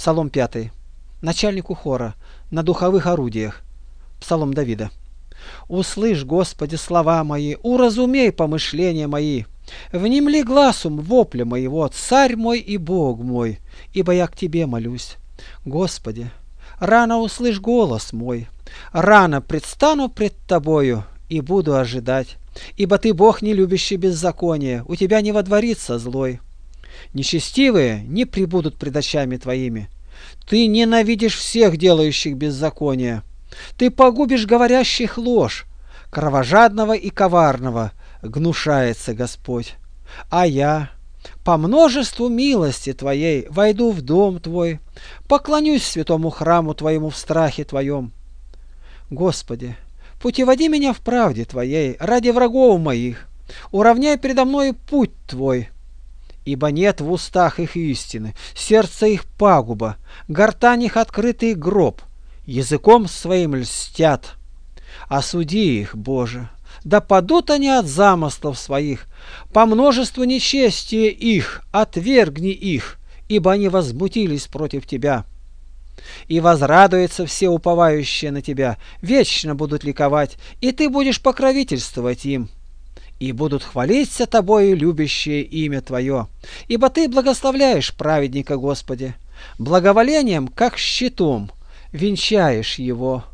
Псалом 5. Начальнику хора на духовых орудиях. Псалом Давида. «Услышь, Господи, слова мои, уразумей помышления мои. Внемли гласом вопля моего, Царь мой и Бог мой, ибо я к Тебе молюсь. Господи, рано услышь голос мой, рано предстану пред Тобою и буду ожидать, ибо Ты Бог, не любящий беззаконие, у Тебя не водворится злой. Нечестивые не пребудут пред очами Твоими. Ты ненавидишь всех, делающих беззаконие. Ты погубишь говорящих ложь, кровожадного и коварного гнушается Господь. А я, по множеству милости Твоей, войду в дом Твой, поклонюсь святому храму Твоему в страхе Твоем. Господи, путеводи меня в правде Твоей ради врагов моих, уравняй передо мной путь Твой. Ибо нет в устах их истины, сердце их пагуба, гортань их открытый гроб, языком своим льстят. Осуди их, Боже, да падут они от замыслов своих, по множеству нечестия их отвергни их, ибо они возмутились против Тебя. И возрадуются все уповающие на Тебя, вечно будут ликовать, и Ты будешь покровительствовать им. И будут хвалиться Тобою любящие имя Твое, ибо Ты благословляешь праведника, Господи, благоволением, как щитом, венчаешь его.